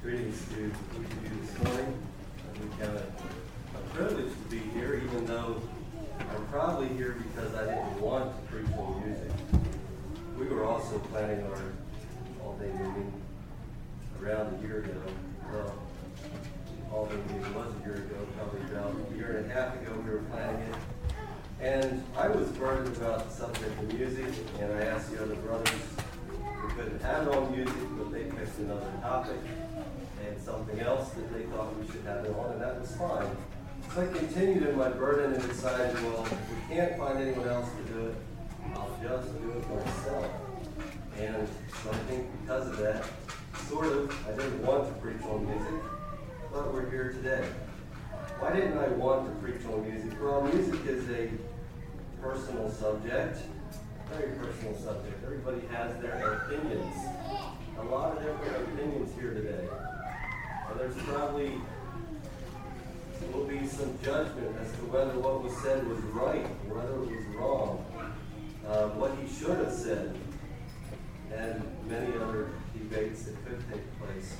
Greetings to each of you this morning. We count it a privilege to be here, even though I'm probably here because I didn't want to preach on music. We were also planning our all-day meeting around a year ago. Well, all-day meeting was a year ago, probably about a year and a half ago we were planning it. And I was burdened about the subject of music, and I asked the other brothers we couldn't have it on music, but they picked another topic and something else that they thought we should have it on, and that was fine. So I continued in my burden and decided, well, if we can't find anyone else to do it, I'll just do it myself. And so I think because of that, I didn't want to preach on music, but we're here today. Why didn't I want to preach on music? Well, music is a personal subject, very personal subject. Everybody has their opinions. A lot of different opinions here today. And there's probably will be some judgment as to whether what was said was right or whether it was wrong, what he should have said, and many other debates that could take place.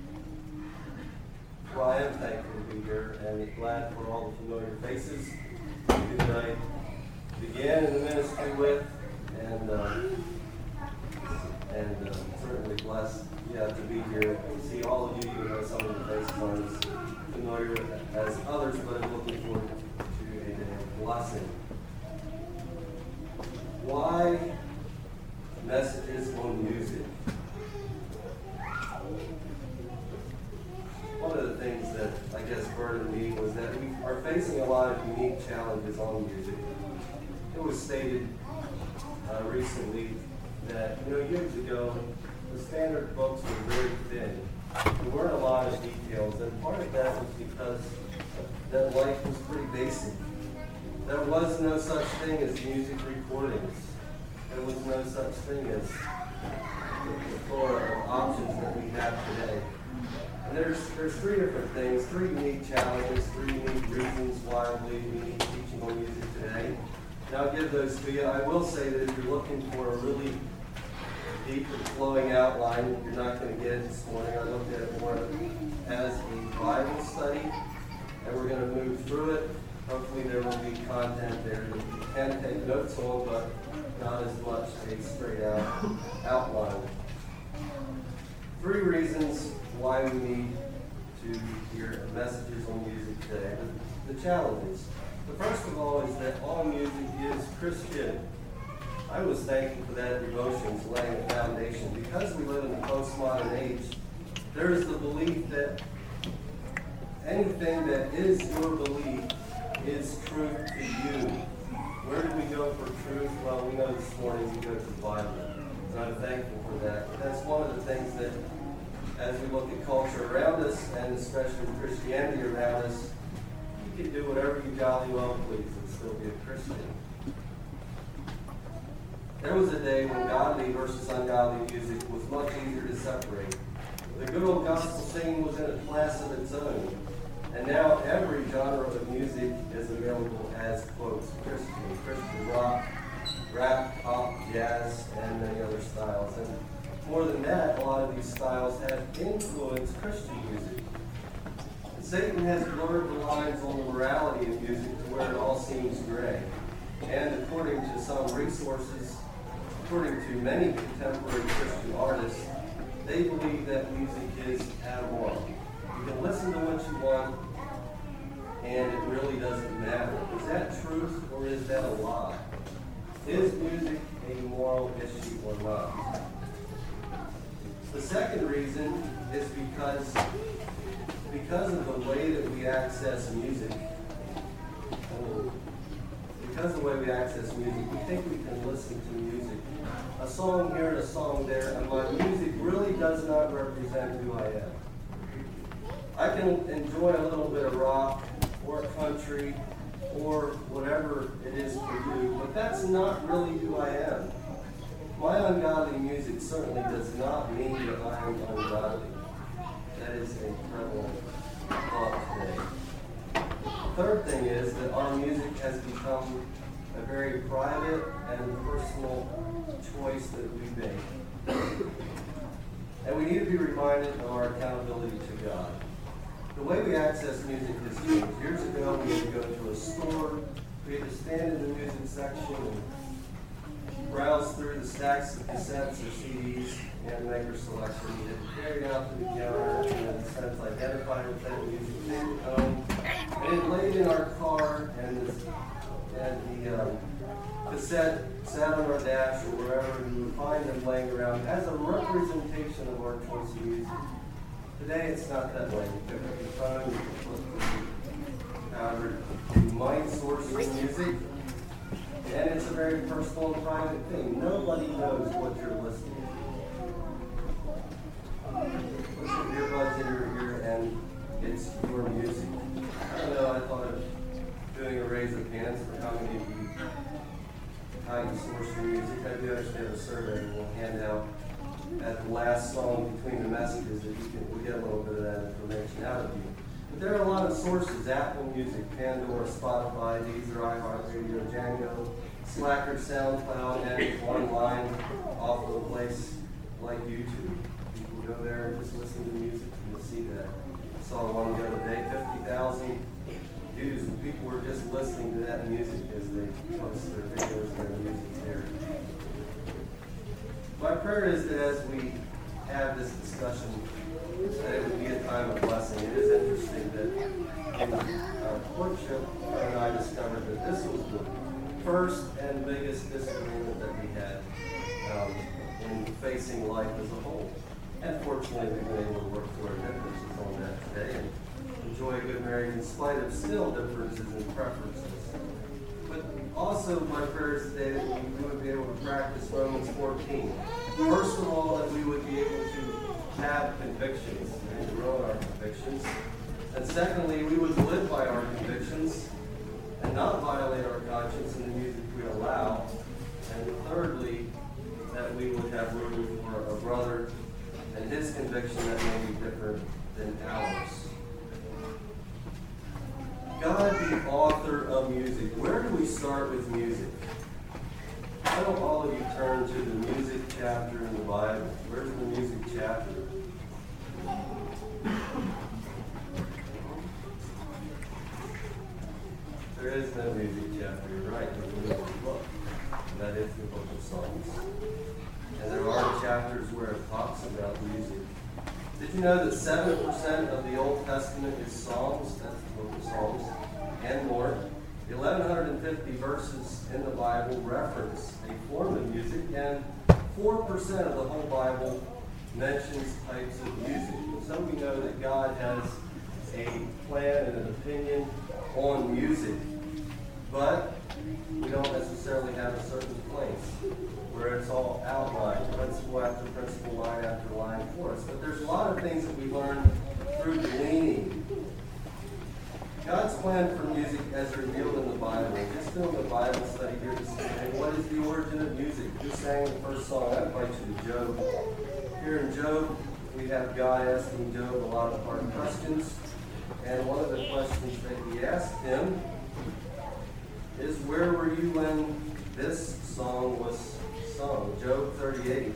Well, I am thankful to be here and glad for all the familiar faces who I began in the ministry with, and certainly blessed, to be here and see all of you, even though some of the faces aren't as familiar as others, but I'm looking forward to a day of blessing. Why messages on music? One of the things that I guess burdened me was that we are facing a lot of unique challenges on music. It was stated recently that years ago the standard books were very thin. There weren't a lot of details, and part of that was because that life was pretty basic. There was no such thing as music recordings. There was no such thing as the plethora of options that we have today. And there's three different things, three unique challenges, three unique reasons why I believe we need teaching on music today. And I'll give those to you. I will say that if you're looking for a really deep and flowing outline, you're not going to get it this morning. I looked at it more as a Bible study, and we're going to move through it. Hopefully there will be content there that you can take notes on, but not as much a straight out outline. Three reasons why we need to hear messages on music today. The challenges. The first of all is that all music is Christian. I was thankful for that devotions laying a foundation. Because we live in the postmodern age, there is the belief that anything that is your belief is truth to you. Where do we go for truth? Well, we know this morning we go to the Bible. And I'm thankful for that. But that's one of the things that, as we look at culture around us, and especially Christianity around us, you can do whatever you jolly well please and still be a Christian. There was a day when godly versus ungodly music was much easier to separate. The good old gospel singing was in a class of its own. And now every genre of music is available as, quotes, Christian rock, rap, pop, jazz, and many other styles. And more than that, a lot of these styles have influenced Christian music. And Satan has blurred the lines on the morality of music to where it all seems gray. And according to some resources, according to many contemporary Christian artists, they believe that music is amoral. You can listen to what you want, and it really doesn't matter. Is that truth or is that a lie? Is music a moral issue or not? The second reason is because of the way that we access music. Because of the way we access music, we think we can listen to music. A song here and a song there, and my music really does not represent who I am. I can enjoy a little bit of rock or country or whatever it is for you, but that's not really who I am. My ungodly music certainly does not mean that I am ungodly. That is a prevalent thought today. The third thing is that our music has become a very private and personal choice that we make. And we need to be reminded of our accountability to God. The way we access music has changed. Years ago, we had to go to a store. We had to stand in the music section and browse through the stacks of cassettes or CDs and make our selection. We had to carry it out to the counter and in a sense identify with that music, take it home, and it laid in our car, and the cassette sat on our dash or wherever we would find them laying around as a representation of our choice of music. Today it's not that way. You pick up your phone, you flip through, however you might source your music, and it's a very personal and private thing. Nobody knows what you're listening to. Put your earbuds in your ear and it's your music. I don't know, I thought of doing a raise of hands for how many of you how you source your music. I do actually have a survey we'll hand out at the last song between the messages that we get a little bit of that information out of you. But there are a lot of sources: Apple Music, Pandora, Spotify, Deezer, iHeartRadio, Django, Slacker, SoundCloud, and online off of a place like YouTube. People go there and just listen to music, and you'll see that. I saw one the other day, 50,000 views, and people were just listening to that music as they post their videos and their music there. My prayer is that as we have this discussion, that it would be a time of blessing. It is interesting that in our courtship, Fred and I discovered that this was the first and biggest disagreement that we had in facing life as a whole. And fortunately, we've been able to work through our differences on that today and enjoy a good marriage in spite of still differences and preferences. But also, my prayer is today that we would be able to practice Romans 14. First of all, that we would be able to have convictions and grow in our convictions. And secondly, we would live by our convictions and not violate our conscience in the music we allow. And thirdly, that we would have room for a brother and his conviction that may be different than ours. God, the author of music. Where do we start with music? Why don't all of you turn to the music chapter in the Bible? Where's the music chapter? There is no music chapter. You're right. There's a book. That is the book of Psalms. And there are chapters where it talks about music. Did you know that 7% of the Old Testament is Psalms? That's the book of Psalms. And more. 1,150 verses in the Bible reference a form of music, and 4% of the whole Bible mentions types of music. And so we know that God has a plan and an opinion on music, but we don't necessarily have a certain place where it's all outlined, principle after principle, line after line for us. But there's a lot of things that we learn through gleaning. God's plan for music as revealed in the Bible. Just doing a Bible study here this evening. What is the origin of music? Who sang the first song? I invite you to Job. Here in Job, we have God asking Job a lot of hard questions. And one of the questions that he asked him is, where were you when this song was sung? Job 38.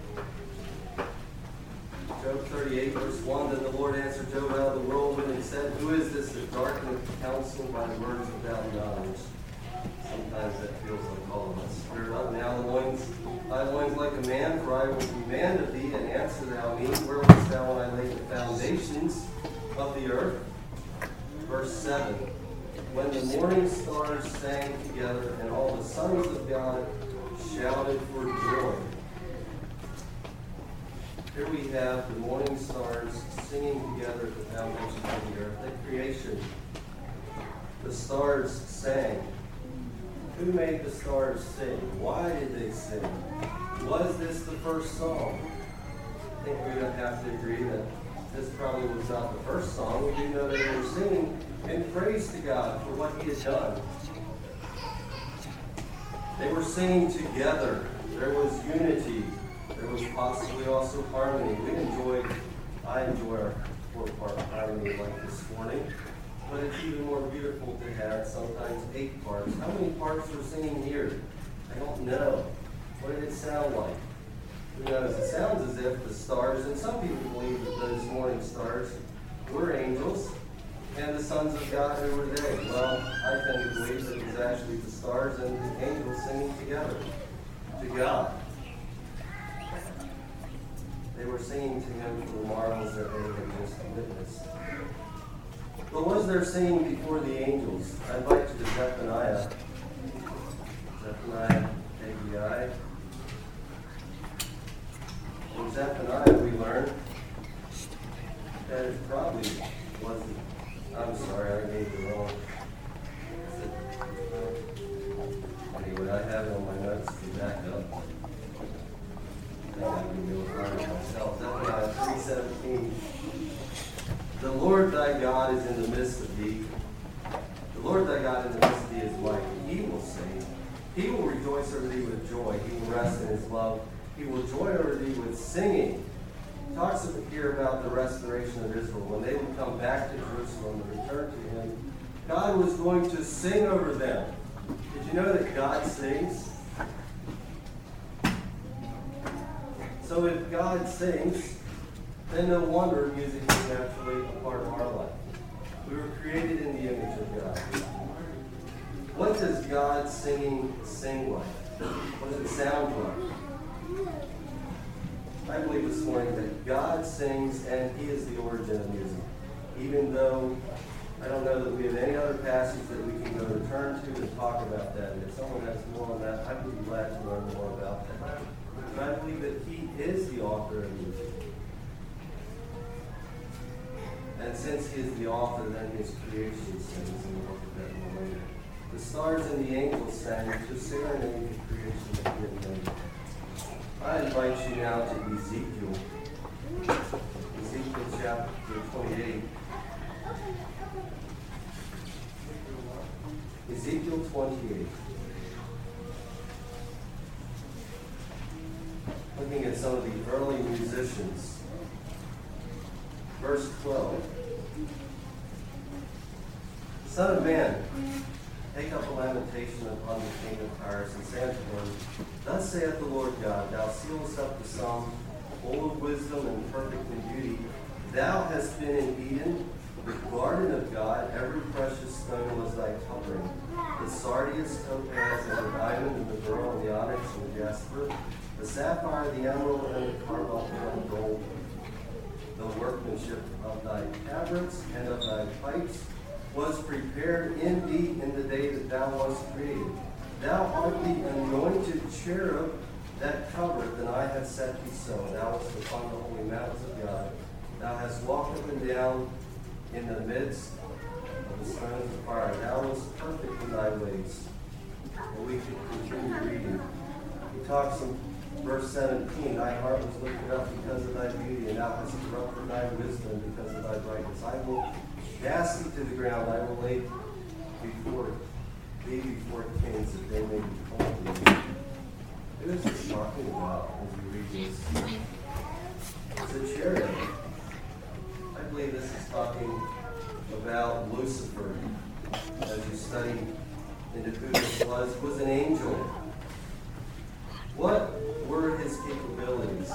Job 38, verse 1, then the Lord answered Job out of the whirlwind and said, who is this that darkeneth counsel by words without knowledge? Sometimes that feels like all of us. Spirit up now, thy loins like a man, for I will demand of thee, and answer thou me. Where wast thou when I laid the foundations of the earth? Verse 7, when the morning stars sang together, and all the sons of God shouted for joy. Here we have the morning stars singing together at the foundation of the earth. At creation, the stars sang. Who made the stars sing? Why did they sing? Was this the first song? I think we would have to agree that this probably was not the first song. We do know that they were singing in praise to God for what he had done. They were singing together. There was unity. There was possibly also harmony. I enjoy our four-part harmony like this morning, but it's even more beautiful to have sometimes 8 parts. How many parts were singing here? I don't know. What did it sound like? It sounds as if the stars, and some people believe that those morning stars were angels, and the sons of God, who were they? Well, I tend to believe that it was actually the stars and the angels singing together to God. They were singing to him for the marvels that they had just witnessed. But was there singing before the angels? I invite you to Zephaniah. Zephaniah, ABI. In Zephaniah, we learn that it probably wasn't. I'm sorry, I gave the wrong. Anyway, I have it on my notes to back up. I think I can do it right myself. Zephaniah 3:17. The Lord thy God is in the midst of thee. The Lord thy God in the midst of thee is mighty. He will sing. He will rejoice over thee with joy. He will rest in his love. He will joy over thee with singing. He talks here about the restoration of Israel. When they would come back to Jerusalem and return to him, God was going to sing over them. Did you know that God sings? So if God sings, then no wonder music is naturally a part of our life. We were created in the image of God. What does God singing sing like? What does it sound like? I believe this morning that God sings and he is the origin of music. Even though I don't know that we have any other passage that we can go return to and talk about that. And if someone has more on that, I would be glad to learn more about that. But I believe that he is the author of music. And since he is the author, then his creation sings, and we'll look at that more later. The stars and the angels sang to serenade the creation that he had made. I invite you now to Ezekiel. Ezekiel chapter 28. Ezekiel 28. Looking at some of the early musicians. Verse 12. Son of man, take up a lamentation upon the king of Tyrus, and say unto him, Thus saith the Lord God, Thou sealest up the sum, full of wisdom and perfect in beauty. Thou hast been in Eden, the garden of God. Every precious stone was thy covering. The sardius, topaz, and the diamond, and the beryl, and the onyx, and the jasper, the sapphire, the emerald, and the carbuncle, and the gold. The workmanship of thy tabrets and of thy pipes was prepared in thee in the day that thou wast created. Thou art the anointed cherub that covereth, and I have set thee so. Thou wast upon the holy mountains of God. Thou hast walked up and down in the midst of the stones of fire. Thou wast perfect in thy ways. And we can continue reading. He talks in verse 17, Thy heart was lifted up because of thy beauty, and thou hast corrupted thy wisdom because of thy brightness. I will cast thee to the ground. I will lay before thee before kings, that they may behold thee. Who is this talking about as you read this? It's a cherub. I believe this is talking about Lucifer. As you study into who this was an angel. What were his capabilities?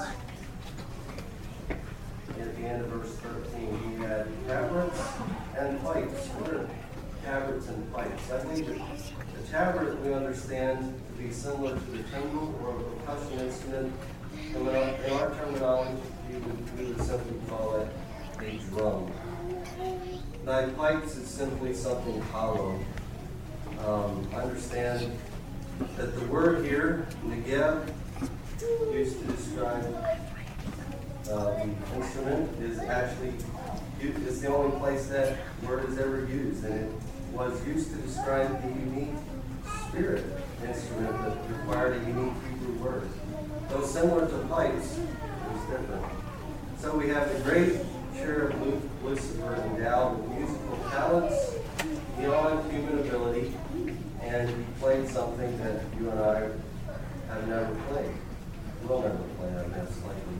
At the end of verse 13, he had tabrets and pipes. What are tabrets and pipes? I believe that the tabret we understand to be similar to the timbrel or a percussion instrument. In our terminology, we would simply call it a drum. Thy pipes is simply something hollow. Understand that the word here, negeb, used to describe the instrument, is actually is the only place that word is ever used, and it was used to describe the unique spirit instrument that required a unique Hebrew word. Though similar to pipes, it was different. So we have the great cherub Lucifer endowed with musical talents beyond human ability, and he played something that you and I have never played. Will never play, I guess, likely.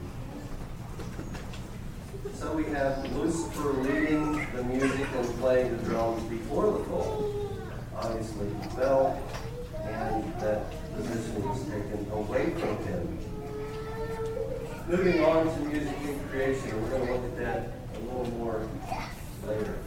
So we have Lucifer leading the music and playing the drums before the fall. Obviously he fell, and that position was taken away from him. Moving on to music in creation. We're going to look at that a little more later.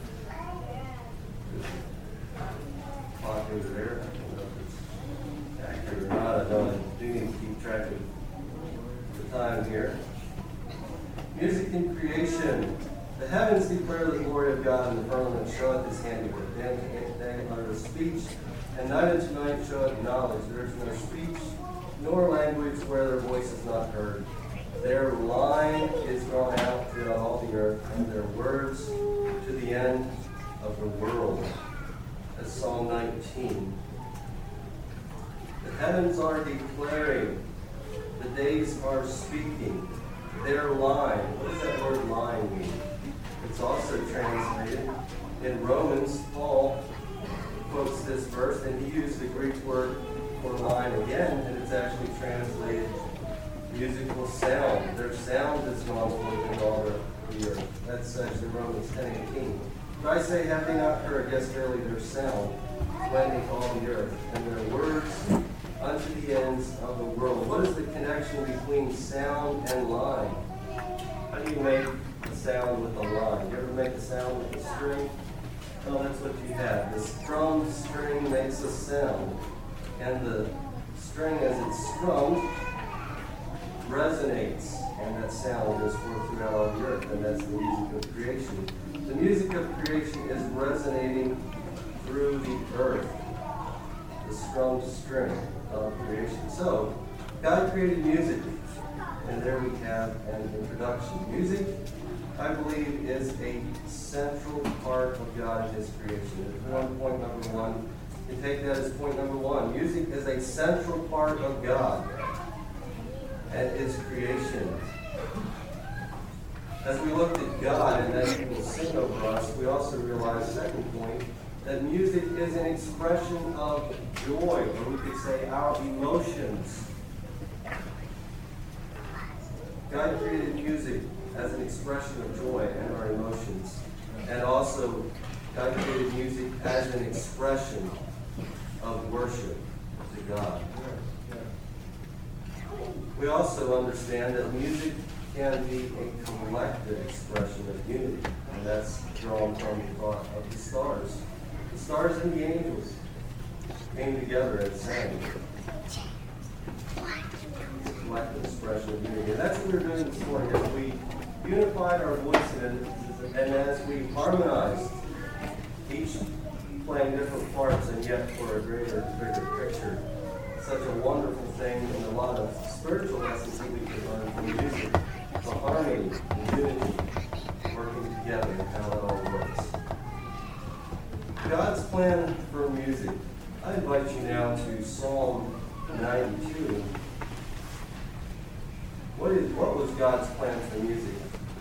Clock over there. I don't know if it's accurate or not. I know I do need to keep track of the time here. Music in creation. The heavens declare the glory of God, and the firmament showeth his handiwork. Day and day uttereth speech, and night unto night showeth knowledge. There is no speech, nor language where their voice is not heard. Their line is gone out throughout all the earth, and their words to the end of the world. That's Psalm 19. The heavens are declaring. The days are speaking. Their line. What does that word line mean? It's also translated in Romans. Paul quotes this verse, and he used the Greek word for line again, and it's actually translated musical sound. Their sound has gone forth in all the earth. That's actually Romans 10:18. But I say, have they not heard? Yes, verily their sound went in all the earth, and their words unto the ends of the world. What is the connection between sound and line? How do you make a sound with a line? You ever make a sound with a string? Well, that's what you have. The strummed string makes a sound, and the string, as it's strummed, resonates, and that sound goes forth throughout all the earth, and that's the music of creation. The music of creation is resonating through the earth, the strummed string of creation. So, God created music, and there we have an introduction. Music, I believe, is a central part of God and his creation. It's point number one. You take that as point number one. Music is a central part of God and his creation. As we looked at God and that he will sing over us, we also realize, second point, that music is an expression of joy, or we could say our emotions. God created music as an expression of joy and our emotions. And also, God created music as an expression of worship to God. We also understand that music can be a collective expression of unity, and that's drawn from the thought of the stars. The stars and the angels came together and sang. It's a collective expression of unity. And that's what we're doing this morning, as we unified our voices and as we harmonized, each playing different parts and yet for a greater, bigger picture. Such a wonderful thing, and a lot of spiritual lessons that we can learn from music. The harmony, the unity, working together, and how it all works. God's plan for music. I invite you now to Psalm 92. What was God's plan for music?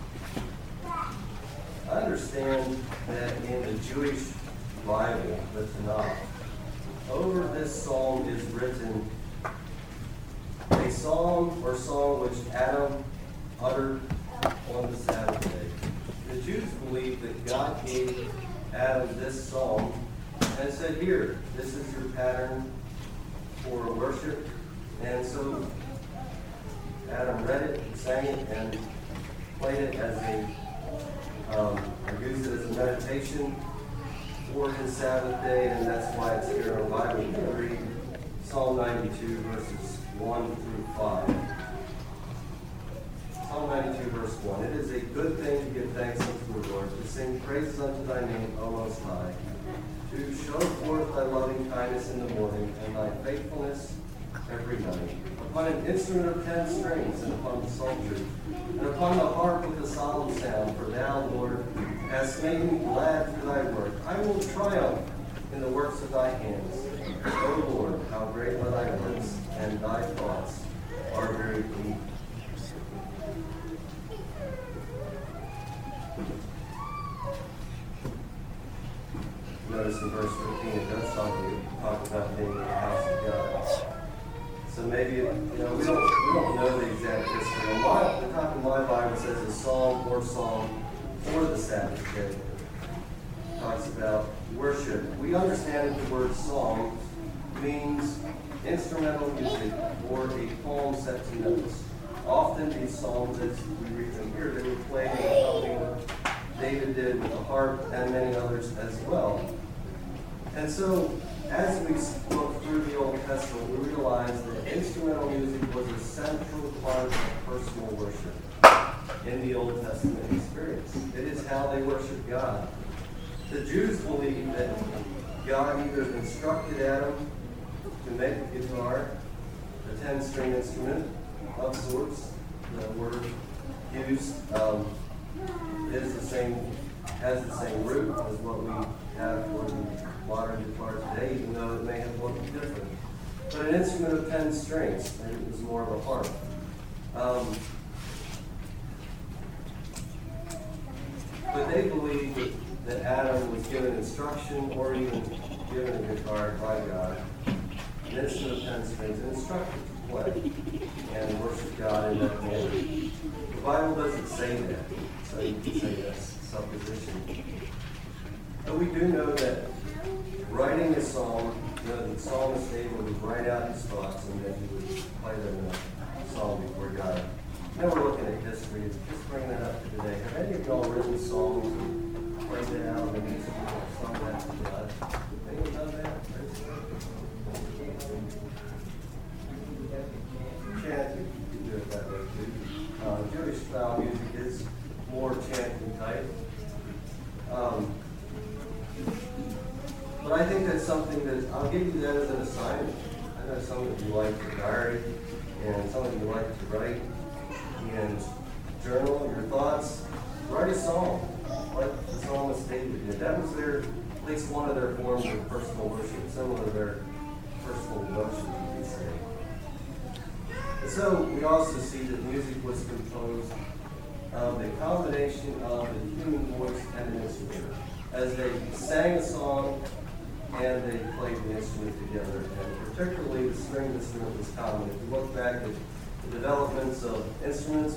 I understand that in the Jewish Bible, the Tanakh, over this psalm is written a psalm or song which Adam uttered on the Sabbath day. The Jews believed that God gave Adam this psalm and said, here, this is your pattern for worship. And so Adam read it, sang it, and played it as or used it as a meditation for his Sabbath day, and that's why it's here in our Bible. You can read Psalm 92, verses 1 through 5. Psalm 92, verse 1. It is a good thing to give thanks unto the Lord, to sing praises unto thy name, O Most High, to show forth thy loving kindness in the morning, and thy faithfulness every night. Upon an instrument of 10 strings, and upon the psaltery, and upon the harp with a solemn sound, for thou, Lord, hast made me glad through thy work. I will triumph in the works of thy hands. O Lord, how great are thy works, and thy thoughts are very deep. Notice in verse 15 it does talk about being in the house of God. So maybe, we don't know the exact history. And the top of my Bible says a psalm or song for the Sabbath day. It talks about worship. We understand that the word psalm means instrumental music or a poem set to notes. often these songs, as we read them here, they were played in company with David did with the harp and many others as well. And so, as we look through the Old Testament, we realize that instrumental music was a central part of personal worship in the Old Testament experience. It is how they worship God. The Jews believed that God either instructed Adam to make a guitar, a 10-string instrument of sorts. The word used has the same root as what we have for the modern guitar today, even though it may have looked different. But an instrument of 10 strings, maybe it was more of a harp. But they believed that Adam was given instruction or even given a guitar by God, an instrument of 10 strings, and instructed to play and worship God in that manner. The Bible doesn't say that, so you can say that's supposition. But we do know that writing a song, the psalmist David would write out his thoughts and then he would play them in a song before God. Now we're looking at history, just bringing that up to today. Have any of y'all written songs and played that out and music or sung that to God? Anyone done that? Chanting, you can do it that way too. Jewish style music is more chanting type. But I think that's something that, I'll give you that as an assignment. I know some of you like to diary, and some of you like to write and journal your thoughts. Write a song, like the psalmist David did. That was at least one of their forms of personal worship, similar to their personal devotion, you could say. And so we also see that music was composed of a combination of the human voice and an instrument. As they sang a song and they played the instrument together, and particularly the string instrument was common. If you look back at the developments of instruments,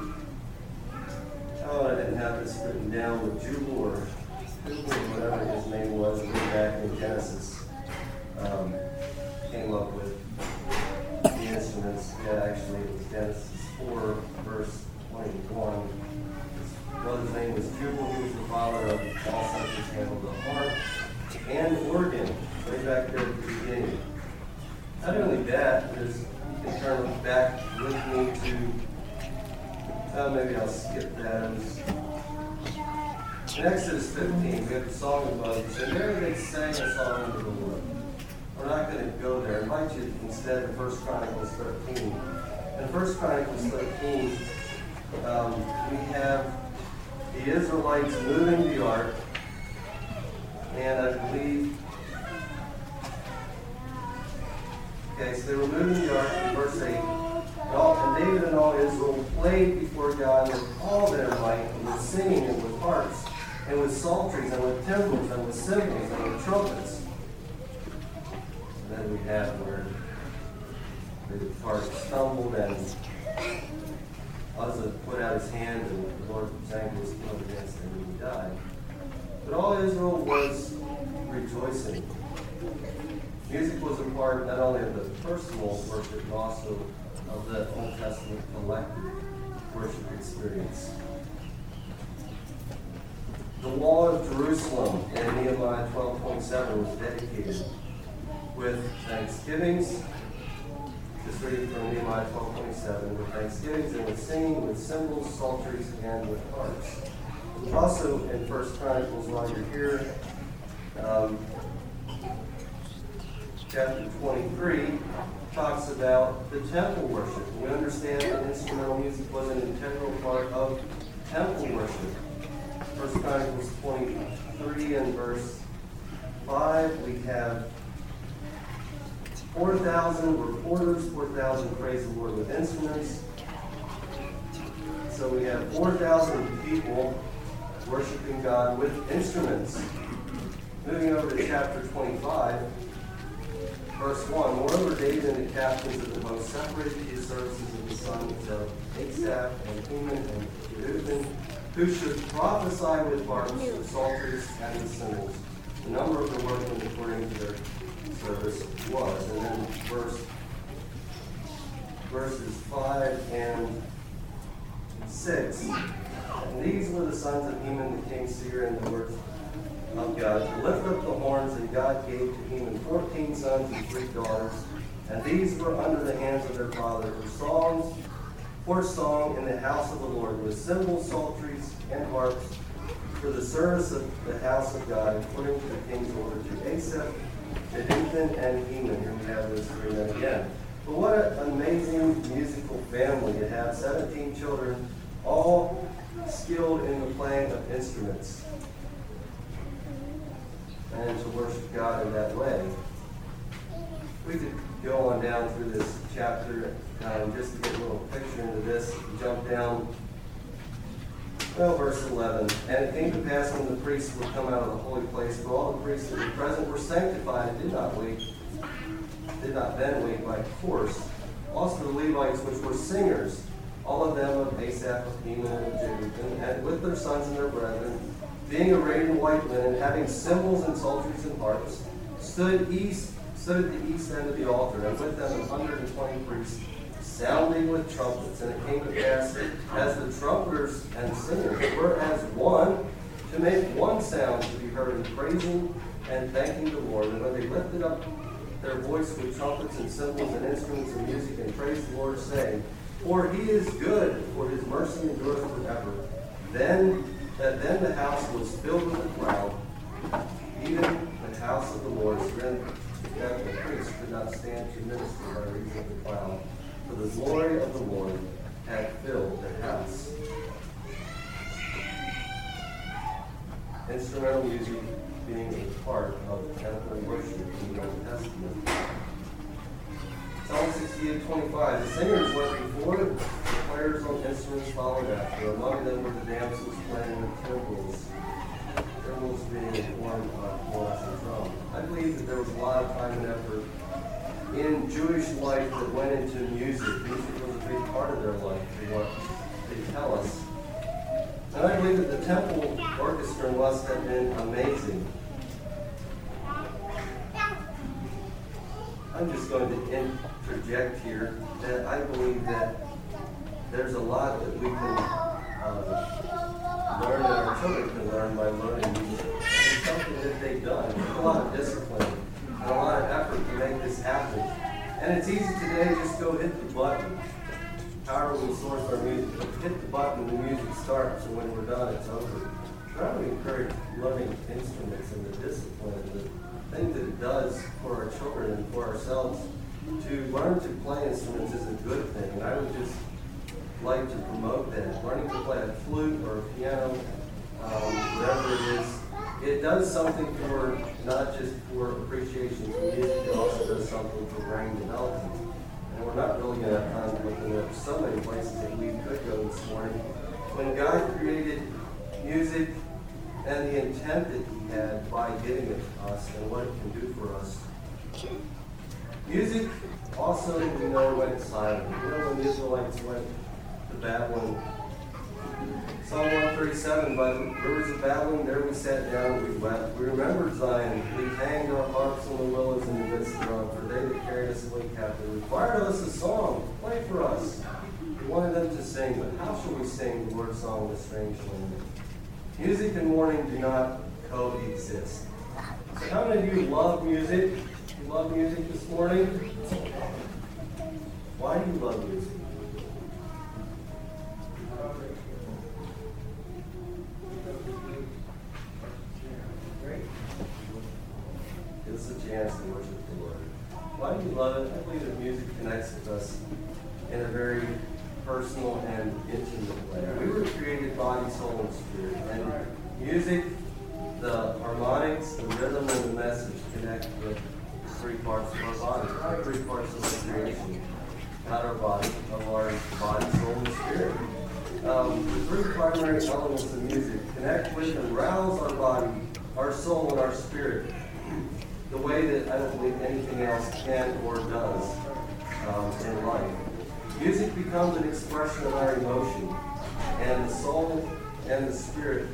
I didn't have this written down, but Jubal or whatever his name was, way back in Genesis, came up with the instruments. Yeah, actually it was Genesis 4, verse 21. His brother's name was Jubal. He was the father of all such as handled the harp and organ, way back there at the beginning. Not only that, there's, you can turn back with me to, maybe I'll skip that. In Exodus 15, we have the Song of Moses, and there they sang a song unto the Lord. We're not going to go there. I invite you instead to 1 Chronicles 13. In 1 Chronicles 13, we have the Israelites moving the ark, and I believe, so they were moving the ark in verse 8. And David and all Israel played before God with all their might, and with singing, and with harps, and with psalteries, and with timbrels, and with cymbals, and with trumpets. And then we have where the part stumbled, and Uzzah put out his hand, and the Lord sang his kingdom against him, and he died. But all Israel was rejoicing. Music was a part not only of the personal worship, but also of the Old Testament collective worship experience. The wall of Jerusalem in Nehemiah 12:27 was dedicated with thanksgivings. Just reading from Nehemiah 12:27, with thanksgivings and with singing, with cymbals, psalteries, and with harps. Also in 1 Chronicles, while you're here, chapter 23 talks about the temple worship. We understand that instrumental music was an integral part of temple worship. 1 Chronicles 23 and verse 5, we have 4,000 were porters, 4,000 praise the Lord with instruments. So we have 4,000 people worshiping God with instruments. Moving over to chapter 25, verse 1. Moreover, David and the captains of the host separated his services of the sons of Asaph and Heman and Jeduthun, who should prophesy with harps, with psalteries, and with cymbals. The number of the workmen according to their service was. And then verse verses 5 and 6. And these were the sons of Heman the king's seer in the words of God. To lift up the horns, and God gave to Heman 14 sons and 3 daughters. And these were under the hands of their father for song in the house of the Lord, with cymbals, psalteries, and harps, for the service of the house of God, according to the king's order, to Asaph, Jeduthun, and Heman. Here we have those 3 men again. But what an amazing musical family to have 17 children, all skilled in the playing of instruments, and to worship God in that way. We could go on down through this chapter just to get a little picture into this. Jump down, verse 11. And it came to pass when the priests would come out of the holy place, for all the priests that were present were sanctified and did not then wait by course. Also the Levites, which were singers, all of them of Asaph, of Heman, and of Jeduthun, and with their sons and their brethren, being arrayed in white linen, having cymbals and psalteries and harps, stood at the east end of the altar, and with them 120 priests, sounding with trumpets. And it came to pass, as the trumpeters and singers were as one, to make one sound to be heard in praising and thanking the Lord. And when they lifted up their voice with trumpets and cymbals and instruments of music, and praised the Lord, saying, For he is good, for his mercy endureth forever. Then the house was filled with a cloud, even the house of the Lord, so that the priest could not stand to minister by reason of the cloud, for the glory of the Lord had filled the house. Instrumental music being a part of the temple worship in the Old Testament. Psalm 68:25. The singers went before, the players on instruments followed after. Among them were the damsels playing with timbrels. Timbrels being a form of horns and drum. I believe that there was a lot of time and effort in Jewish life that went into music. Music was a big part of their life, from what they tell us. And I believe that the temple orchestra must have been amazing. I'm just going to interject here that I believe that there's a lot that we can learn, and our children can learn by learning music. And it's something that they've done. There's a lot of discipline and a lot of effort to make this happen. And it's easy today, just go hit the button. However we source our music, hit the button and the music starts, and when we're done, it's over. But I would encourage learning instruments and the discipline and the thing that it does for our children and for ourselves. To learn to play instruments is a good thing, and I would just like to promote that. Learning to play a flute or a piano, whatever it is, it does something for, not just for appreciation for music, it also does something for brain development. And we're not really going to have time to look into so many places that we could go this morning. When God created music and the intent that he had by giving it to us and what it can do for us. Music also, we know, went silent. You know, when the Israelites went to Babylon, Psalm 137, by the rivers of Babylon, there we sat down and we wept. We remembered Zion. We hanged our harps on the willows in the midst thereof, for they that carried us away captive required of us a song. Play for us. We wanted them to sing, but how shall we sing the Lord's song in a strange language? Music and mourning do not coexist. So how many of you love music? You love music this morning? Why do you love music? Give us a chance to worship the Lord. Why do you love it? I believe that music connects with us in a very personal and intimate way. We were created body, soul, and spirit. And music, the harmonics, the rhythm, and the message connect with the 3 parts of our body. Our 3 parts of our creation. Not our body, of our body, soul, and spirit. The 3 primary elements of music connect with and rouse our body, our soul, and our spirit the way that I don't believe anything else can or does in life. Music becomes an expression of our emotion, and the soul and the spirit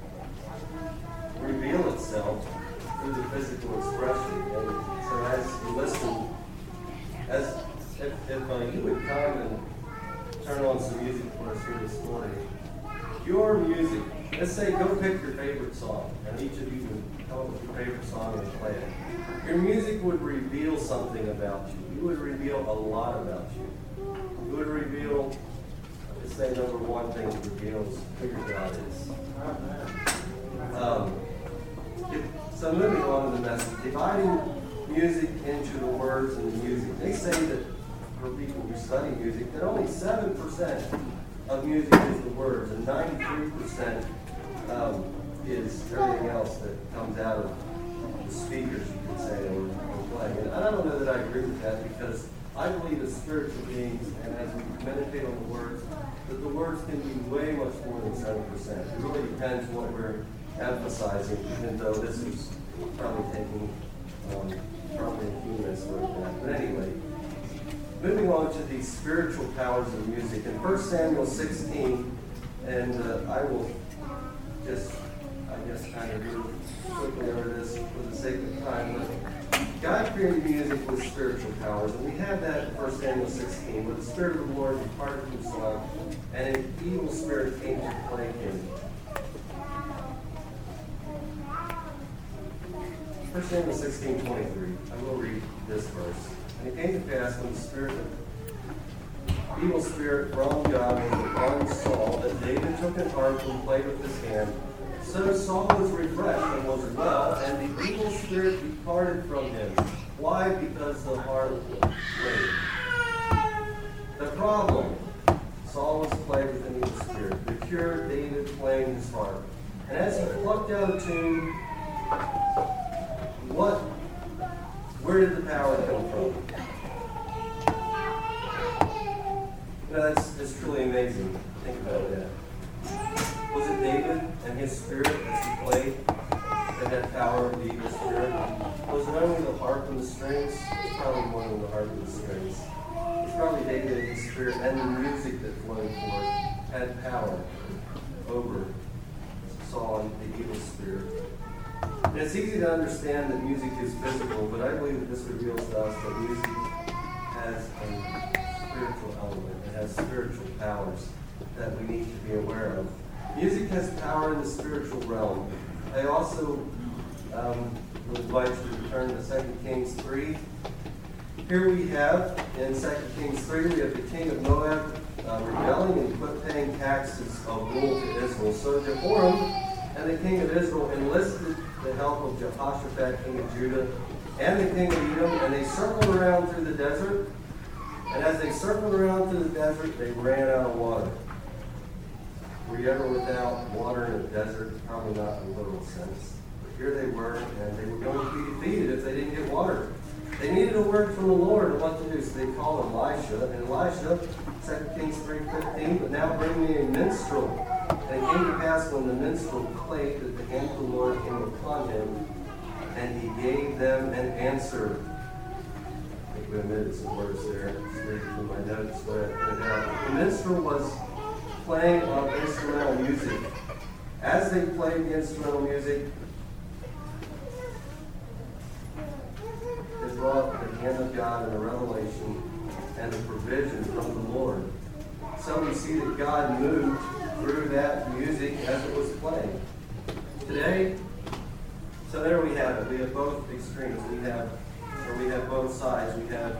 reveal itself through the physical expression. And so as you listen, as if you would come and turn on some music for us here this morning, your music, let's say go pick your favorite song, and each of you would come up with your favorite song and play it. Your music would reveal something about you. It would reveal a lot about you. It would reveal, let's say number one thing it reveals who your God is. So moving on to the message, dividing music into the words and the music. They say that for people who study music, that only 7% of music is the words, and 93% is everything else that comes out of the speakers, you could say, or playing. And I don't know that I agree with that, because I believe as spiritual beings, and as we meditate on the words, that the words can be way much more than 7%. It really depends what we're emphasizing, even though this is probably taking probably a few minutes to look at that. But anyway, moving on to the spiritual powers of music. In 1 Samuel 16, and I will just, kind of move quickly over this for the sake of time, but God created music with spiritual powers, and we have that in 1 Samuel 16, where the Spirit of the Lord departed from Saul, and an evil spirit came to plague him. 1 Samuel 16:23. I will read this verse. And it came to pass when the evil spirit from God was upon Saul, that David took an harp and played with his hand. So Saul was refreshed and was well, and the evil spirit departed from him. Why? Because the harp played. The problem: Saul was plagued with an evil spirit. The cure: David playing his harp. And as he plucked out a tune, where did the power come from? You know, that's truly amazing. Think about that. Was it David and his spirit as he played that had power of the evil spirit? Was it only the harp and the strings? It's probably more than the harp and the strings. It's probably David and his spirit and the music that flowed forth had power over Saul and the evil spirit. And it's easy to understand that music is physical, but I believe that this reveals to us that music has a spiritual element. It has spiritual powers that we need to be aware of. Music has power in the spiritual realm. I also would invite you to return to 2 Kings 3. Here we have, in 2 Kings 3, we have the king of Moab rebelling and quit paying taxes of wool to Israel. So Jehoram and the king of Israel enlisted the help of Jehoshaphat, king of Judah, and the king of Edom, and they circled around through the desert. And as they circled around through the desert, they ran out of water. Were you ever without water in a desert? Probably not in a literal sense. But here they were, and they were going to be defeated if they didn't get water. They needed a word from the Lord on what to do, so they called Elisha. And Elisha, 2 Kings 3:15, but now bring me a minstrel. And it came to pass when the minstrel played that the hand of the Lord came upon him, and he gave them an answer. I think we omitted some words there. Just read through my notes, but I printed out. The minstrel was playing of instrumental music. As they played the instrumental music, it brought the hand of God and a revelation and a provision from the Lord. So we see that God moved through that music as it was playing. Today, so there we have it. We have both extremes. We have both sides. We have,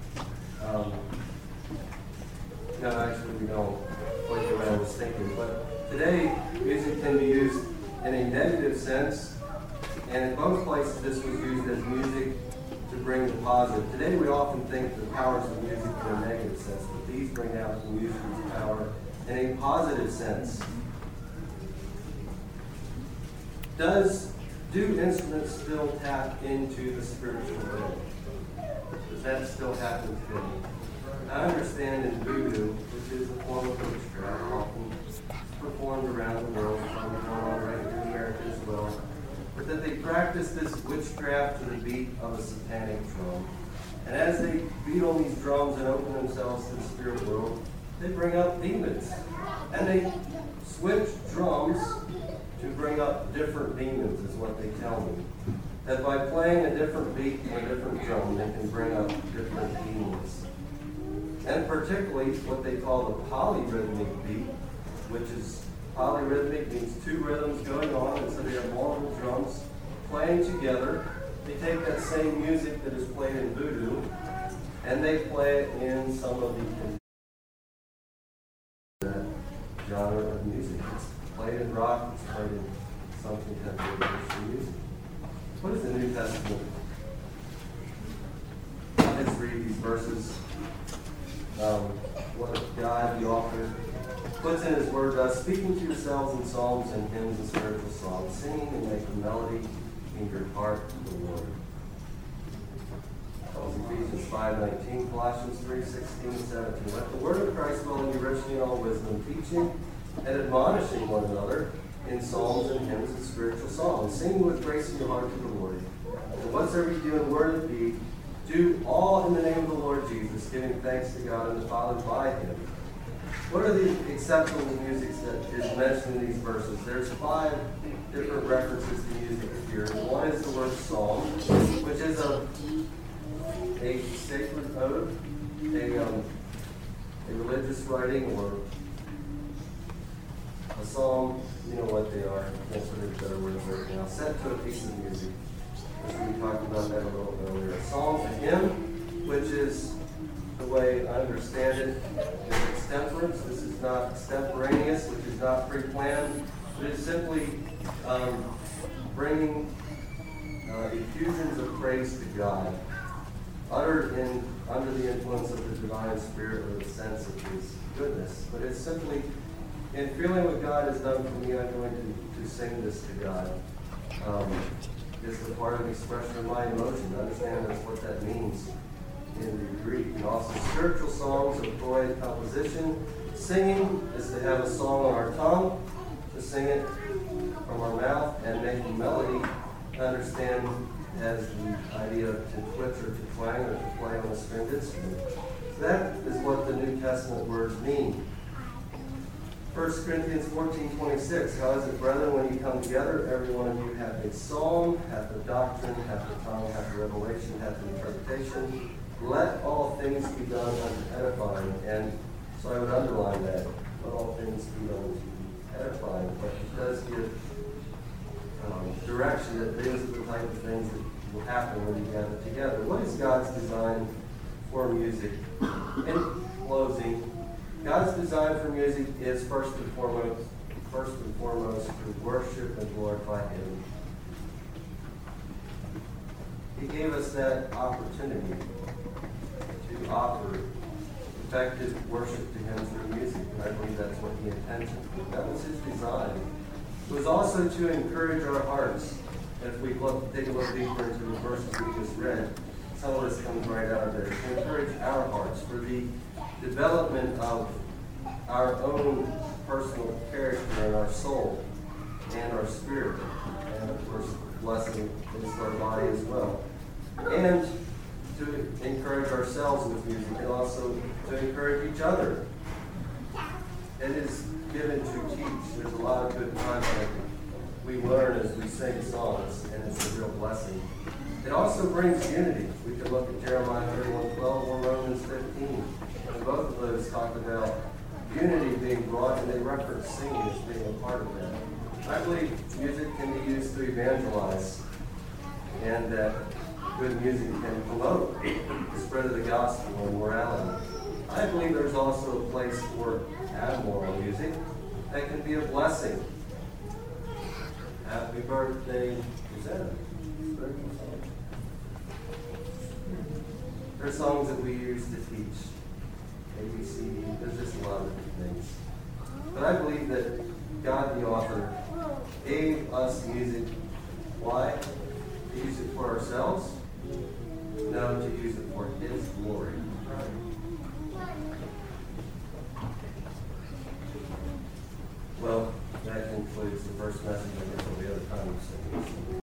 no, actually we don't. Like the way I was thinking. But today, music can be used in a negative sense, and in both places this was used as music to bring the positive. Today we often think the powers of music in a negative sense, but these bring out the music's power in a positive sense. Do instruments still tap into the spiritual realm? Does that still happen today? I understand in voodoo, which is a form of witchcraft, often performed around the world, probably going on right here in America as well, but that they practice this witchcraft to the beat of a satanic drum. And as they beat on these drums and open themselves to the spirit world, they bring up demons. And they switch drums to bring up different demons, is what they tell me. That by playing a different beat and a different drum, they can bring up different demons. and particularly what they call the polyrhythmic beat, which is polyrhythmic means two rhythms going on, and so they have multiple drums playing together. They take that same music that is played in voodoo, and they play it in some of the genre of music. It's played in rock, it's played in some contemporary Christian music. What does the New Testament? Let's read these verses. What God, the author, puts in His Word, speaking to yourselves in psalms and hymns and spiritual songs, singing and making melody in your heart to the Lord. Ephesians 5:19, Colossians 3:16, 17. Let the word of Christ dwell in you richly in all wisdom, teaching and admonishing one another in psalms and hymns and spiritual songs, singing with grace in your heart to the Lord. And whatsoever you do in word and deed, do all in the name of the Lord Jesus, giving thanks to God and the Father by Him. What are the exceptional music that is mentioned in these verses? There's 5 different references to music here. One is the word psalm, which is a sacred ode, a religious writing, or a psalm. You know what they are. I can't put a better word for it now. Set to a piece of music. We talked about that a little earlier. A psalm, a hymn, which is the way I understand it, is extemporaneous. This is not extemporaneous, which is not pre-planned. It is simply bringing effusions of praise to God, uttered under the influence of the divine spirit or the sense of His goodness. But it's simply, in feeling what God has done for me, I'm going to sing this to God. It's a part of the expression of my emotion. Understand that's what that means in the Greek. And also spiritual songs of poetic composition. Singing is to have a song on our tongue, to sing it from our mouth, and making melody, understand as the idea to twitch or to twang or to play on a stringed instrument. That is what the New Testament words mean. 1 Corinthians 14:26, how is it, brethren, when you come together, every one of you hath a psalm, hath a doctrine, hath a tongue, hath a revelation, hath an interpretation. Let all things be done unto edifying. And so I would underline that. Let all things be done unto edifying. But it does give direction that these are the type of things that will happen when you gather together. What is God's design for music? In closing, God's design for music is first and foremost to worship and glorify Him. He gave us that opportunity to offer effective worship to Him through music, and I believe that's what He intended. That was His design. It was also to encourage our hearts. If we dig a little deeper into the verses we just read, some of this comes right out of there. To encourage our hearts for the development of our own personal character and our soul and our spirit, and of course blessing into our body as well, and to encourage ourselves with music, and also to encourage each other. It is given to teach. There's a lot of good content we learn as we sing songs, and it's a real blessing. It also brings unity. We can look at Jeremiah 31:12 or Romans 15. And both of those talk about unity being brought, and they reference singing as being a part of that. I believe music can be used to evangelize, and that good music can promote the spread of the gospel and morality. I believe there's also a place for abnormal music that can be a blessing. Happy birthday, Susanna. There are songs that we use to teach. ABC, there's just a lot of different things. But I believe that God, the author, gave us music. Why? To use it for ourselves? No, to use it for His glory. Well, that concludes the first message. I guess there'll be other times.